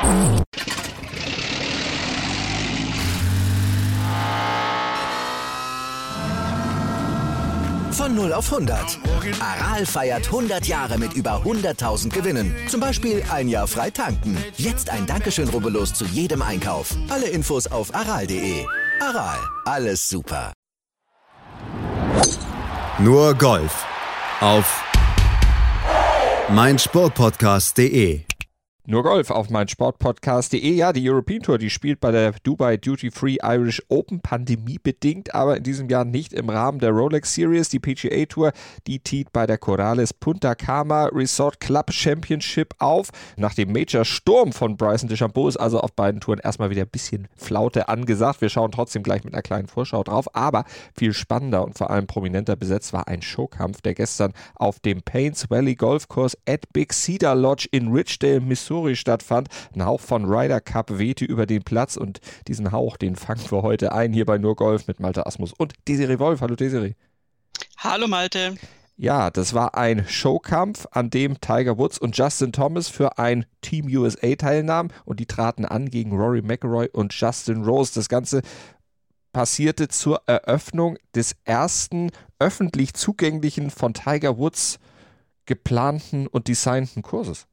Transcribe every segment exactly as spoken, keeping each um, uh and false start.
Von null auf hundert. Aral feiert hundert Jahre mit über hunderttausend Gewinnen. Zum Beispiel ein Jahr frei tanken. Jetzt ein Dankeschön, rubbellos zu jedem Einkauf. Alle Infos auf aral punkt de. Aral, alles super. Nur Golf auf meinsportpodcast punkt de. Nur Golf auf meinsportpodcast punkt de. Ja, die European Tour, die spielt bei der Dubai Duty Free Irish Open, pandemiebedingt, aber in diesem Jahr nicht im Rahmen der Rolex Series. Die P G A Tour, die tiet bei der Corales Punta Cana Resort Club Championship auf. Nach dem Major-Sturm von Bryson DeChambeau ist also auf beiden Touren erstmal wieder ein bisschen Flaute angesagt. Wir schauen trotzdem gleich mit einer kleinen Vorschau drauf, aber viel spannender und vor allem prominenter besetzt war ein Showkampf, der gestern auf dem Paynes Valley Golf Course at Big Cedar Lodge in Ridgedale, Missouri stattfand. Ein Hauch von Ryder Cup wehte über den Platz und diesen Hauch, den fangen wir heute ein hier bei Nur Golf mit Malte Asmus und Desiree Wolf. Hallo Desiree. Hallo Malte. Ja, das war ein Showkampf, an dem Tiger Woods und Justin Thomas für ein Team U S A teilnahmen und die traten an gegen Rory McIlroy und Justin Rose. Das Ganze passierte zur Eröffnung des ersten öffentlich zugänglichen von Tiger Woods geplanten und designten Kurses.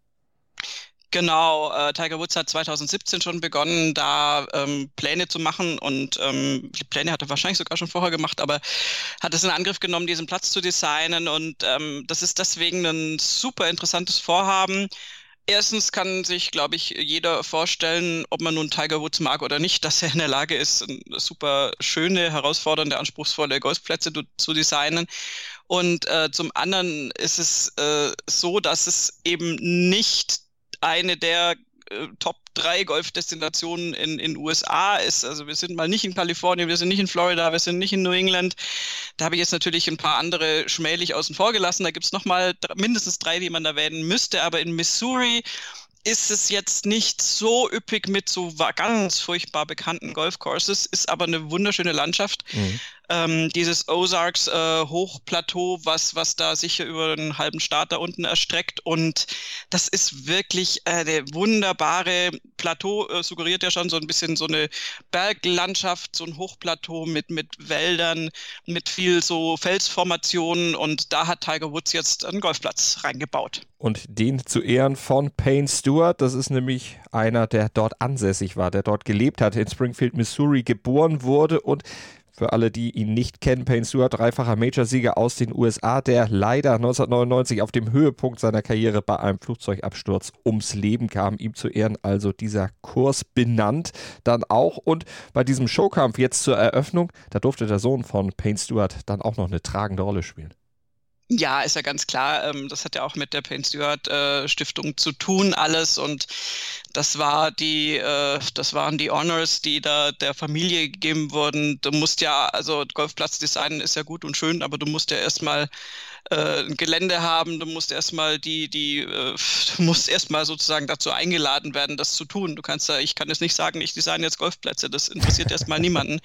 Genau, äh, Tiger Woods hat zwanzig siebzehn schon begonnen, da ähm, Pläne zu machen und ähm, die Pläne hat er wahrscheinlich sogar schon vorher gemacht, aber hat es in Angriff genommen, diesen Platz zu designen und ähm, das ist deswegen ein super interessantes Vorhaben. Erstens kann sich, glaube ich, jeder vorstellen, ob man nun Tiger Woods mag oder nicht, dass er in der Lage ist, super schöne, herausfordernde, anspruchsvolle Golfplätze zu designen. Und äh, zum anderen ist es äh, so, dass es eben nicht eine der äh, Top drei Golfdestinationen in in U S A ist. Also wir sind mal nicht in Kalifornien, wir sind nicht in Florida, wir sind nicht in New England. Da habe ich jetzt natürlich ein paar andere schmählich außen vor gelassen. Da gibt es nochmal mindestens drei, die man erwähnen müsste. Aber in Missouri ist es jetzt nicht so üppig mit so ganz furchtbar bekannten Golfcourses, ist aber eine wunderschöne Landschaft. Mhm. Ähm, dieses Ozarks äh, Hochplateau, was was da sicher über einen halben Staat da unten erstreckt und das ist wirklich äh, eine wunderbare Plateau, äh, suggeriert ja schon so ein bisschen so eine Berglandschaft, so ein Hochplateau mit mit Wäldern, mit viel so Felsformationen und da hat Tiger Woods jetzt einen Golfplatz reingebaut. Und den zu Ehren von Payne Stewart, das ist nämlich einer, der dort ansässig war, der dort gelebt hat, in Springfield, Missouri geboren wurde und für alle, die ihn nicht kennen, Payne Stewart, dreifacher Majorsieger aus den U S A, der leider neunzehnhundertneunundneunzig auf dem Höhepunkt seiner Karriere bei einem Flugzeugabsturz ums Leben kam. Ihm zu Ehren also dieser Kurs benannt dann auch. Und bei diesem Showkampf jetzt zur Eröffnung, da durfte der Sohn von Payne Stewart dann auch noch eine tragende Rolle spielen. Ja, ist ja ganz klar. Das hat ja auch mit der Payne Stewart äh, Stiftung zu tun, alles. Und das war die, äh, das waren die Honors, die da der Familie gegeben wurden. Du musst ja, also Golfplatzdesign ist ja gut und schön, aber du musst ja erstmal äh, ein Gelände haben, du musst erstmal die, die, äh, du musst erstmal sozusagen dazu eingeladen werden, das zu tun. Du kannst ja, ich kann jetzt nicht sagen, ich design jetzt Golfplätze, das interessiert erstmal niemanden.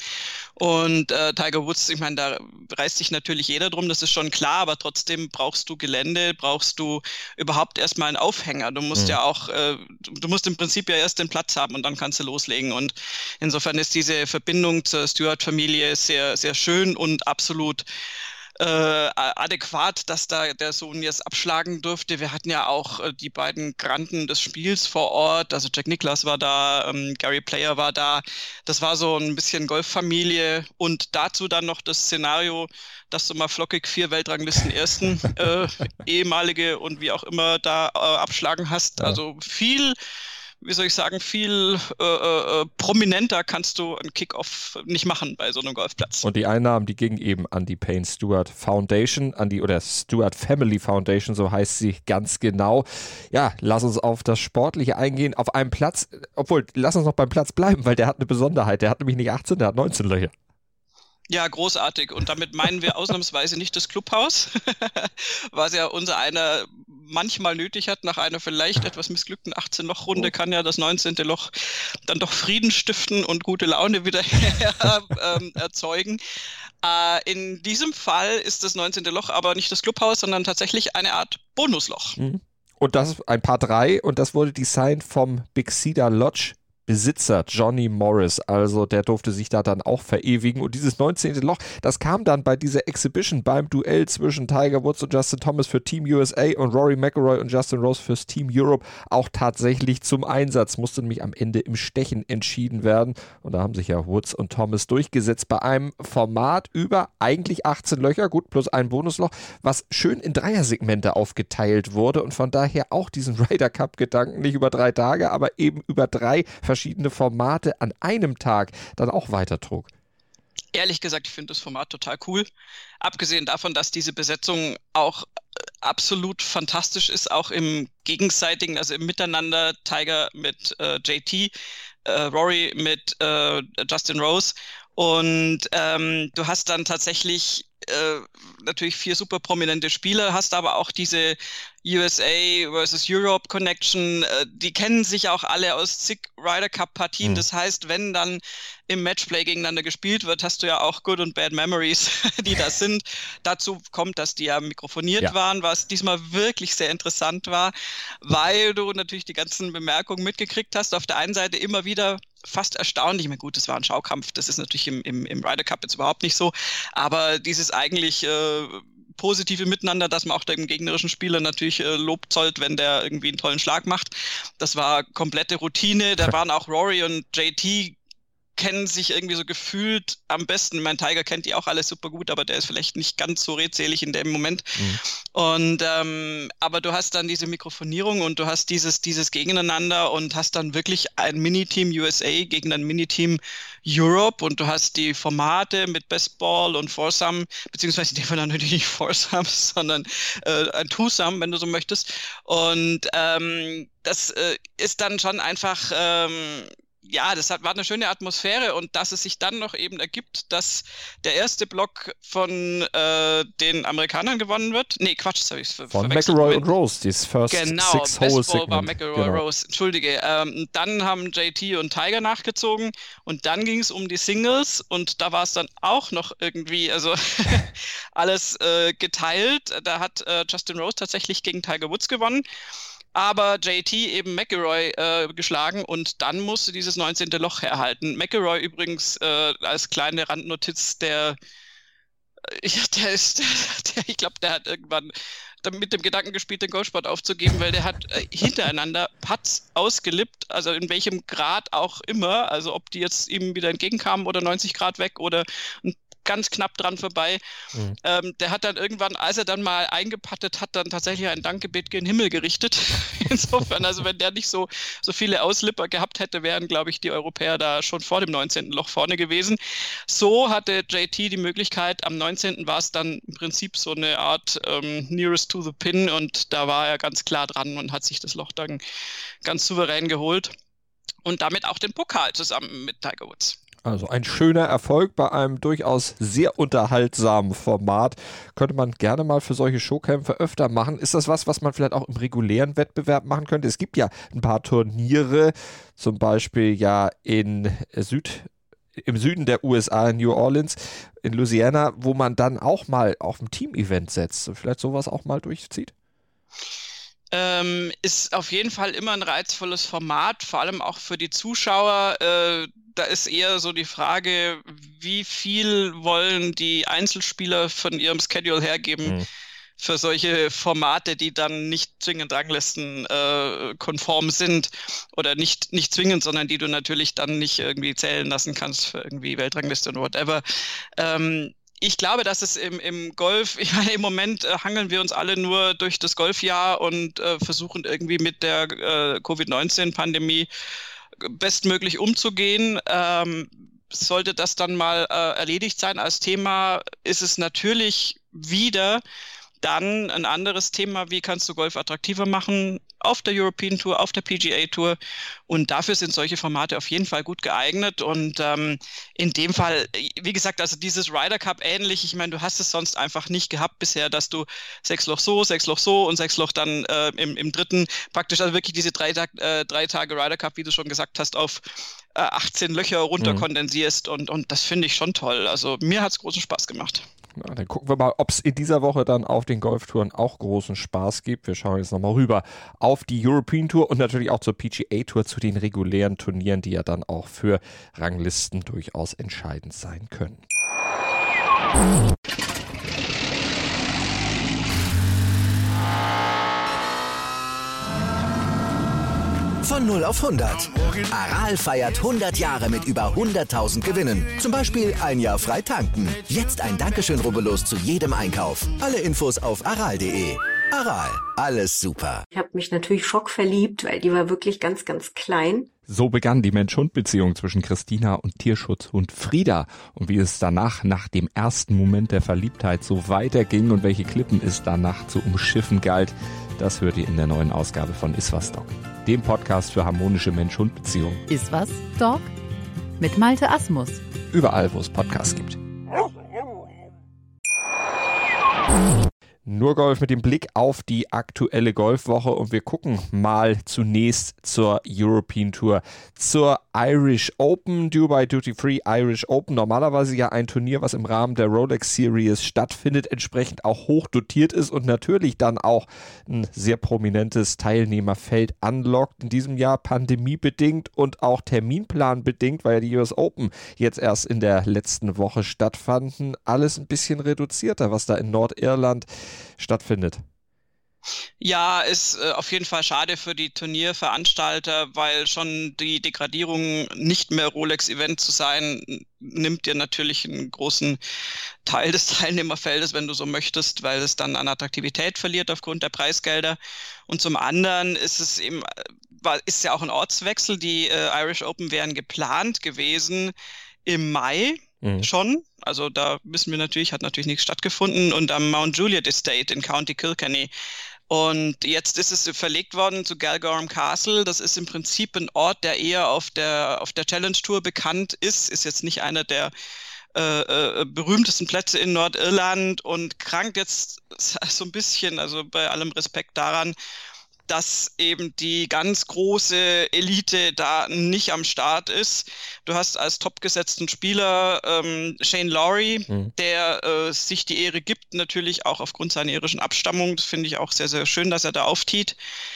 Und äh, Tiger Woods, ich meine, da reißt sich natürlich jeder drum, das ist schon klar, aber trotzdem brauchst du Gelände, brauchst du überhaupt erstmal einen Aufhänger. Du musst mhm. ja auch, äh, du musst im Prinzip ja erst den Platz haben und dann kannst du loslegen. Und insofern ist diese Verbindung zur Stewart-Familie sehr, sehr schön und absolut Äh, adäquat, dass da der Sohn jetzt abschlagen durfte. Wir hatten ja auch äh, die beiden Granden des Spiels vor Ort, also Jack Nicklaus war da, ähm, Gary Player war da. Das war so ein bisschen Golffamilie und dazu dann noch das Szenario, dass du mal flockig vier Weltranglisten ersten äh, ehemalige und wie auch immer da äh, abschlagen hast. Ja. Also viel wie soll ich sagen, viel äh, äh, prominenter kannst du einen Kickoff nicht machen bei so einem Golfplatz. Und die Einnahmen, die gingen eben an die Payne Stewart Foundation, an die, oder Stewart Family Foundation, so heißt sie ganz genau. Ja, lass uns auf das Sportliche eingehen. Auf einem Platz, obwohl, lass uns noch beim Platz bleiben, weil der hat eine Besonderheit. Der hat nämlich nicht achtzehn, der hat neunzehn Löcher. Ja, großartig. Und damit meinen wir ausnahmsweise nicht das Clubhaus, was ja unser einer manchmal nötig hat. Nach einer vielleicht etwas missglückten achtzehn-Loch-Runde kann ja das neunzehnte Loch dann doch Frieden stiften und gute Laune wieder ähm, erzeugen. Äh, in diesem Fall ist das neunzehnte Loch aber nicht das Clubhaus, sondern tatsächlich eine Art Bonusloch. Mhm. Und das ein Paar drei und das wurde designt vom Big Cedar Lodge Besitzer Johnny Morris, also der durfte sich da dann auch verewigen und dieses neunzehnte Loch, das kam dann bei dieser Exhibition beim Duell zwischen Tiger Woods und Justin Thomas für Team U S A und Rory McIlroy und Justin Rose fürs Team Europe auch tatsächlich zum Einsatz, musste nämlich am Ende im Stechen entschieden werden und da haben sich ja Woods und Thomas durchgesetzt bei einem Format über eigentlich achtzehn Löcher, gut, plus ein Bonusloch, was schön in Dreiersegmente aufgeteilt wurde und von daher auch diesen Ryder Cup Gedanken nicht über drei Tage, aber eben über drei verschiedene verschiedene Formate an einem Tag dann auch weitertrug. Ehrlich gesagt, ich finde das Format total cool. Abgesehen davon, dass diese Besetzung auch absolut fantastisch ist, auch im gegenseitigen, also im Miteinander, Tiger mit äh, J T, äh, Rory mit äh, Justin Rose und ähm, du hast dann tatsächlich äh, natürlich vier super prominente Spieler, hast aber auch diese U S A versus Europe Connection, äh, die kennen sich auch alle aus zig Ryder Cup Partien, mhm. Das heißt, wenn dann im Matchplay gegeneinander gespielt wird, hast du ja auch Good und Bad Memories, die da sind. Dazu kommt, dass die ja mikrofoniert ja. waren, was diesmal wirklich sehr interessant war, weil du natürlich die ganzen Bemerkungen mitgekriegt hast. Auf der einen Seite immer wieder fast erstaunlich, ich meine, gut, das war ein Schaukampf, das ist natürlich im, im, im Ryder Cup jetzt überhaupt nicht so, aber dieses eigentlich äh, positive Miteinander, dass man auch dem gegnerischen Spieler natürlich äh, Lob zollt, wenn der irgendwie einen tollen Schlag macht. Das war komplette Routine, da waren auch Rory und J T kennen sich irgendwie so gefühlt am besten. Mein Tiger kennt die auch alle super gut, aber der ist vielleicht nicht ganz so redselig in dem Moment. Mhm. Und ähm, aber du hast dann diese Mikrofonierung und du hast dieses dieses Gegeneinander und hast dann wirklich ein Miniteam U S A gegen ein Miniteam Europe und du hast die Formate mit Best Ball und Foursome, beziehungsweise in dem Fall natürlich nicht Foursome, sondern äh, ein Twosome, wenn du so möchtest. Und ähm, das äh, ist dann schon einfach ähm, ja, das hat, war eine schöne Atmosphäre und dass es sich dann noch eben ergibt, dass der erste Block von äh, den Amerikanern gewonnen wird. Nee, Quatsch, das habe ich ver Von verwechselt. McIlroy und Rose, dieses First genau, Six Hole Best Ball war McIlroy genau. Rose, entschuldige. Ähm, dann haben J T und Tiger nachgezogen und dann ging es um die Singles und da war es dann auch noch irgendwie, also alles äh, geteilt. Da hat äh, Justin Rose tatsächlich gegen Tiger Woods gewonnen. Aber J T eben McIlroy äh, geschlagen und dann musste dieses neunzehnte Loch herhalten. McIlroy übrigens äh, als kleine Randnotiz, der, äh, der ist, der, ich glaube, der hat irgendwann mit dem Gedanken gespielt, den Golfsport aufzugeben, weil der hat äh, hintereinander Putts ausgelippt, also in welchem Grad auch immer, also ob die jetzt ihm wieder entgegenkamen oder neunzig Grad weg oder ein ganz knapp dran vorbei. Mhm. Ähm, der hat dann irgendwann, als er dann mal eingepattet hat, dann tatsächlich ein Dankgebet gen Himmel gerichtet. Insofern, also wenn der nicht so, so viele Auslipper gehabt hätte, wären, glaube ich, die Europäer da schon vor dem neunzehnten Loch vorne gewesen. So hatte J T die Möglichkeit, am neunzehnten war es dann im Prinzip so eine Art ähm, Nearest to the Pin und da war er ganz klar dran und hat sich das Loch dann ganz souverän geholt und damit auch den Pokal zusammen mit Tiger Woods. Also ein schöner Erfolg bei einem durchaus sehr unterhaltsamen Format. Könnte man gerne mal für solche Showkämpfe öfter machen. Ist das was, was man vielleicht auch im regulären Wettbewerb machen könnte? Es gibt ja ein paar Turniere, zum Beispiel ja in Süd, im Süden der U S A, in New Orleans, in Louisiana, wo man dann auch mal auf ein Team-Event setzt und vielleicht sowas auch mal durchzieht? Ähm, ist auf jeden Fall immer ein reizvolles Format, vor allem auch für die Zuschauer. Äh, da ist eher so die Frage, wie viel wollen die Einzelspieler von ihrem Schedule hergeben mhm. für solche Formate, die dann nicht zwingend Ranglisten äh, konform sind oder nicht, nicht zwingend, sondern die du natürlich dann nicht irgendwie zählen lassen kannst für irgendwie Weltrangliste und whatever. Ähm, Ich glaube, dass es im, im Golf, ich meine, im Moment äh, hangeln wir uns alle nur durch das Golfjahr und äh, versuchen irgendwie mit der äh, Covid neunzehn Pandemie bestmöglich umzugehen. Ähm, sollte das dann mal äh, erledigt sein als Thema, ist es natürlich wieder dann ein anderes Thema, wie kannst du Golf attraktiver machen auf der European Tour, auf der P G A Tour und dafür sind solche Formate auf jeden Fall gut geeignet und ähm, in dem Fall, wie gesagt, also dieses Ryder Cup ähnlich, ich meine, du hast es sonst einfach nicht gehabt bisher, dass du sechs Loch so, sechs Loch so und sechs Loch dann äh, im, im dritten praktisch, also wirklich diese drei, Tag, äh, drei Tage Ryder Cup, wie du schon gesagt hast, auf äh, achtzehn Löcher runterkondensierst mhm. und, und das finde ich schon toll, also mir hat es großen Spaß gemacht. Na, dann gucken wir mal, ob es in dieser Woche dann auf den Golftouren auch großen Spaß gibt. Wir schauen jetzt nochmal rüber auf die European Tour und natürlich auch zur P G A Tour, zu den regulären Turnieren, die ja dann auch für Ranglisten durchaus entscheidend sein können. Von null auf hundert. Aral feiert hundert Jahre mit über hunderttausend Gewinnen. Zum Beispiel ein Jahr frei tanken. Jetzt ein Dankeschön, rubbellos zu jedem Einkauf. Alle Infos auf aral punkt de. Aral, alles super. Ich habe mich natürlich schockverliebt, weil die war wirklich ganz, ganz klein. So begann die Mensch-Hund-Beziehung zwischen Christina und Tierschutzhund Frieda. Und wie es danach, nach dem ersten Moment der Verliebtheit, so weiterging und welche Klippen es danach zu umschiffen galt, das hört ihr in der neuen Ausgabe von Iswas Dog, dem Podcast für harmonische Mensch-Hund-Beziehungen. Iswas Dog mit Malte Asmus. Überall, wo es Podcasts gibt. Nur Golf mit dem Blick auf die aktuelle Golfwoche und wir gucken mal zunächst zur European Tour, zur Irish Open, Dubai Duty Free Irish Open. Normalerweise ja ein Turnier, was im Rahmen der Rolex Series stattfindet, entsprechend auch hoch dotiert ist und natürlich dann auch ein sehr prominentes Teilnehmerfeld anlockt. In diesem Jahr pandemiebedingt und auch terminplanbedingt, weil ja die U S Open jetzt erst in der letzten Woche stattfanden. Alles ein bisschen reduzierter, was da in Nordirland stattfindet. Ja, ist äh, auf jeden Fall schade für die Turnierveranstalter, weil schon die Degradierung, nicht mehr Rolex-Event zu sein, nimmt dir natürlich einen großen Teil des Teilnehmerfeldes, wenn du so möchtest, weil es dann an Attraktivität verliert aufgrund der Preisgelder. Und zum anderen ist es eben, war, ist ja auch ein Ortswechsel. Die äh, Irish Open wären geplant gewesen im Mai. Mhm. Schon, also da wissen wir natürlich, hat natürlich nichts stattgefunden und am Mount Juliet Estate in County Kilkenny. Und jetzt ist es verlegt worden zu Galgorm Castle. Das ist im Prinzip ein Ort, der eher auf der, auf der Challenge Tour bekannt ist. Ist jetzt nicht einer der äh, äh, berühmtesten Plätze in Nordirland und krankt jetzt so ein bisschen, also bei allem Respekt daran, dass eben die ganz große Elite da nicht am Start ist. Du hast als topgesetzten Spieler ähm, Shane Lowry, mhm. der äh, sich die Ehre gibt, natürlich auch aufgrund seiner irischen Abstammung. Das finde ich auch sehr, sehr schön, dass er da auftiet.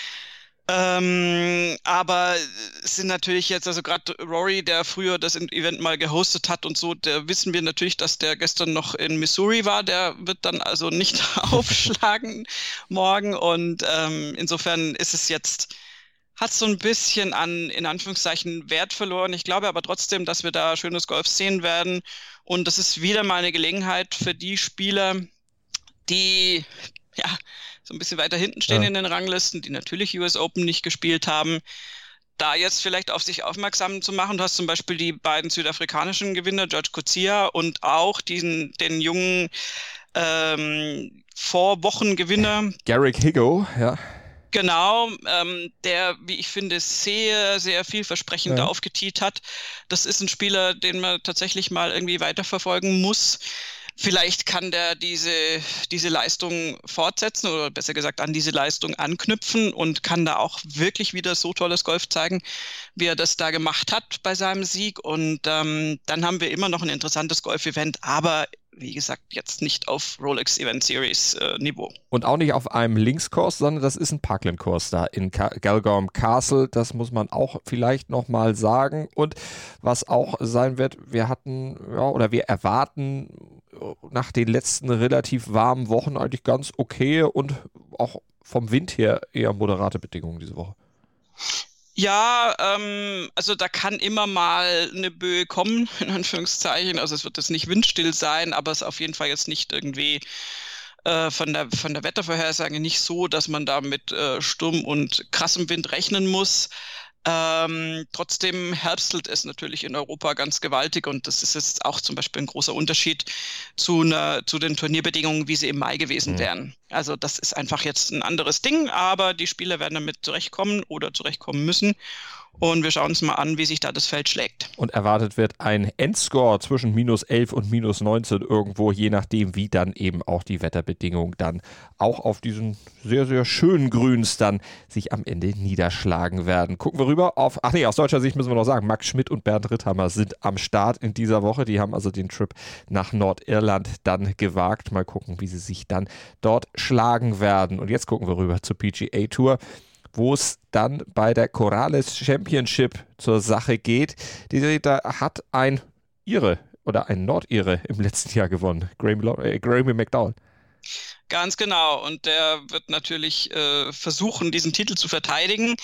Ähm, aber es sind natürlich jetzt, also gerade Rory, der früher das Event mal gehostet hat und so, der wissen wir natürlich, dass der gestern noch in Missouri war, der wird dann also nicht aufschlagen morgen und ähm, insofern ist es jetzt, hat so ein bisschen an, in Anführungszeichen, Wert verloren. Ich glaube aber trotzdem, dass wir da schönes Golf sehen werden und das ist wieder mal eine Gelegenheit für die Spieler, die, ja, so ein bisschen weiter hinten stehen ja. in den Ranglisten, die natürlich U S Open nicht gespielt haben, da jetzt vielleicht auf sich aufmerksam zu machen. Du hast zum Beispiel die beiden südafrikanischen Gewinner, George Coetzee und auch diesen, den jungen ähm, Vorwochengewinner. Garrick Higgo, ja. Genau, ähm, der, wie ich finde, sehr, sehr vielversprechend ja. aufgetiet hat. Das ist ein Spieler, den man tatsächlich mal irgendwie weiterverfolgen muss. Vielleicht kann der diese, diese Leistung fortsetzen oder besser gesagt an diese Leistung anknüpfen und kann da auch wirklich wieder so tolles Golf zeigen, wie er das da gemacht hat bei seinem Sieg. Und ähm, dann haben wir immer noch ein interessantes Golf-Event, aber wie gesagt, jetzt nicht auf Rolex Event Series äh, Niveau. Und auch nicht auf einem Linkskurs, sondern das ist ein Parkland-Kurs da in Ka- Galgorm Castle. Das muss man auch vielleicht nochmal sagen. Und was auch sein wird, wir hatten, ja, oder wir erwarten nach den letzten relativ warmen Wochen eigentlich ganz okay und auch vom Wind her eher moderate Bedingungen diese Woche. Ja, ähm, also da kann immer mal eine Böe kommen, in Anführungszeichen. Also es wird jetzt nicht windstill sein, aber es ist auf jeden Fall jetzt nicht irgendwie äh, von der von der Wettervorhersage nicht so, dass man da mit äh, Sturm und krassem Wind rechnen muss. Ähm, trotzdem herbstelt es natürlich in Europa ganz gewaltig und das ist jetzt auch zum Beispiel ein großer Unterschied zu, einer, zu den Turnierbedingungen, wie sie im Mai gewesen mhm. wären. Also das ist einfach jetzt ein anderes Ding, aber die Spieler werden damit zurechtkommen oder zurechtkommen müssen Und wir schauen uns mal an, wie sich da das Feld schlägt. Und erwartet wird ein Endscore zwischen minus elf und minus neunzehn irgendwo, je nachdem, wie dann eben auch die Wetterbedingungen dann auch auf diesen sehr, sehr schönen Grüns dann sich am Ende niederschlagen werden. Gucken wir rüber auf, ach nee, aus deutscher Sicht müssen wir noch sagen, Max Schmidt und Bernd Ritthammer sind am Start in dieser Woche. Die haben also den Trip nach Nordirland dann gewagt. Mal gucken, wie sie sich dann dort schlagen werden. Und jetzt gucken wir rüber zur P G A Tour, wo es dann bei der Corales Championship zur Sache geht. Die da hat ein Ire oder ein Nordire im letzten Jahr gewonnen, Graeme, äh, Graeme McDowell. Ganz genau, und der wird natürlich äh, versuchen, diesen Titel zu verteidigen.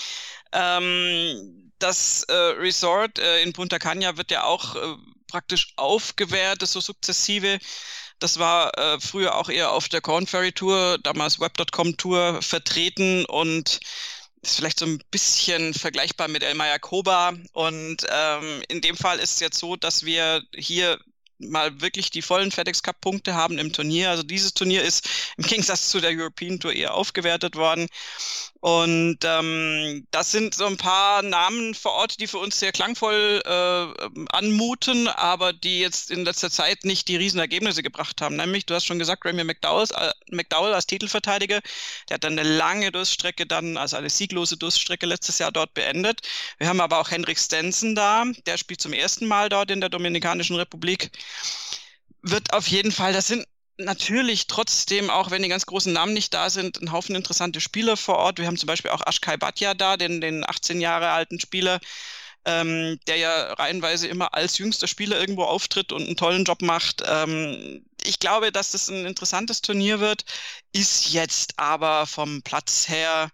Ähm, das äh, Resort äh, in Punta Cana wird ja auch äh, praktisch aufgewertet, so sukzessive. Das war äh, früher auch eher auf der Corn Ferry Tour, damals Web Punkt com Tour vertreten und ist vielleicht so ein bisschen vergleichbar mit El Mayacoba. Und ähm, in dem Fall ist es jetzt so, dass wir hier mal wirklich die vollen FedEx Cup Punkte haben im Turnier. Also dieses Turnier ist im Gegensatz zu der European Tour eher aufgewertet worden. Und ähm, das sind so ein paar Namen vor Ort, die für uns sehr klangvoll äh, anmuten, aber die jetzt in letzter Zeit nicht die Riesenergebnisse gebracht haben. Nämlich, du hast schon gesagt, Graeme McDowell, äh, McDowell als Titelverteidiger, der hat dann eine lange Durststrecke dann, also eine sieglose Durststrecke letztes Jahr dort beendet. Wir haben aber auch Henrik Stenson da, der spielt zum ersten Mal dort in der Dominikanischen Republik. Wird auf jeden Fall, das sind natürlich trotzdem, auch wenn die ganz großen Namen nicht da sind, ein Haufen interessante Spieler vor Ort. Wir haben zum Beispiel auch Ashkai Bhatia da, den, den achtzehn Jahre alten Spieler, ähm, der ja reihenweise immer als jüngster Spieler irgendwo auftritt und einen tollen Job macht. Ähm, ich glaube, dass das ein interessantes Turnier wird, ist jetzt aber vom Platz her,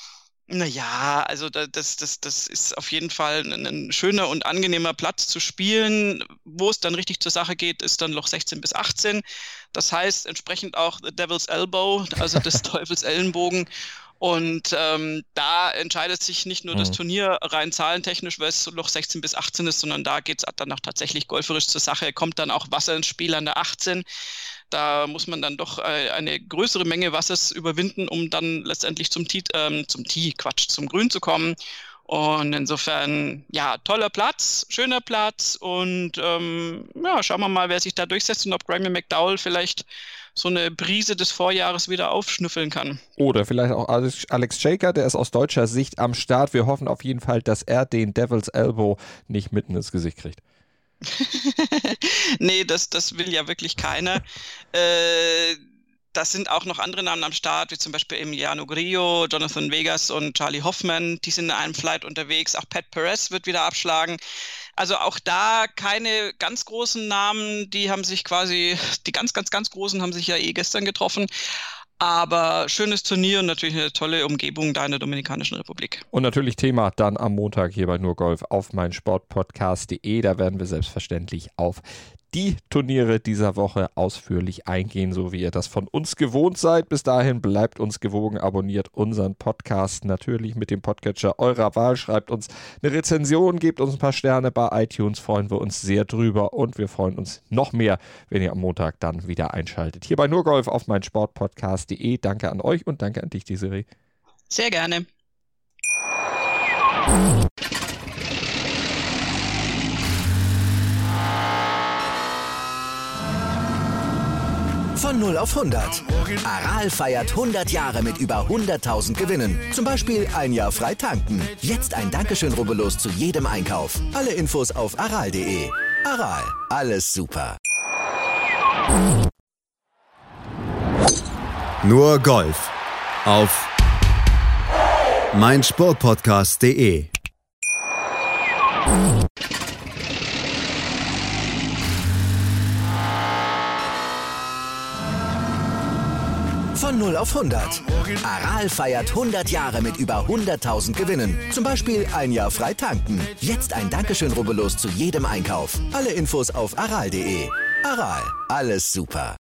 naja, also das, das, das ist auf jeden Fall ein, ein schöner und angenehmer Platz zu spielen. Wo es dann richtig zur Sache geht, ist dann Loch sechzehn bis achtzehn. Das heißt entsprechend auch The Devil's Elbow, also des Teufels Ellenbogen. Und ähm, da entscheidet sich nicht nur mhm. das Turnier rein zahlentechnisch, weil es Loch sechzehn bis achtzehn ist, sondern da geht es dann auch tatsächlich golferisch zur Sache. Kommt dann auch Wasser ins Spiel an der achtzehn. Da muss man dann doch äh, eine größere Menge Wassers überwinden, um dann letztendlich zum Tee, ähm, zum Tee, Quatsch, zum Grün zu kommen. Und insofern, ja, toller Platz, schöner Platz und ähm, ja, schauen wir mal, wer sich da durchsetzt und ob Graeme McDowell vielleicht so eine Brise des Vorjahres wieder aufschnüffeln kann. Oder vielleicht auch Alex Jaker, der ist aus deutscher Sicht am Start. Wir hoffen auf jeden Fall, dass er den Devil's Elbow nicht mitten ins Gesicht kriegt. Nee, das, das will ja wirklich keiner. äh, das sind auch noch andere Namen am Start, wie zum Beispiel Emiliano Grillo, Jonathan Vegas und Charlie Hoffman. Die sind in einem Flight unterwegs. Auch Pat Perez wird wieder abschlagen. Also auch da keine ganz großen Namen. Die haben sich quasi, die ganz, ganz, ganz großen haben sich ja eh gestern getroffen. Aber schönes Turnier und natürlich eine tolle Umgebung da in der Dominikanischen Republik. Und natürlich Thema dann am Montag hier bei Nur Golf auf meinsportpodcast punkt de. Da werden wir selbstverständlich auf die Turniere dieser Woche ausführlich eingehen, so wie ihr das von uns gewohnt seid. Bis dahin bleibt uns gewogen, abonniert unseren Podcast natürlich mit dem Podcatcher eurer Wahl. Schreibt uns eine Rezension, gebt uns ein paar Sterne bei iTunes, freuen wir uns sehr drüber und wir freuen uns noch mehr, wenn ihr am Montag dann wieder einschaltet. Hier bei Nur Golf auf meinsportpodcast punkt de. Danke an euch und danke an dich, Desiree. Sehr gerne. Von null auf hundert. Aral feiert hundert Jahre mit über hunderttausend Gewinnen. Zum Beispiel ein Jahr frei tanken. Jetzt ein Dankeschön, rubbellos zu jedem Einkauf. Alle Infos auf aral punkt de. Aral, alles super. Nur Golf auf meinsportpodcast punkt de. Von null auf hundert. Aral feiert hundert Jahre mit über hunderttausend Gewinnen. Zum Beispiel ein Jahr frei tanken. Jetzt ein Dankeschön, rubbellos zu jedem Einkauf. Alle Infos auf aral punkt de. Aral, alles super.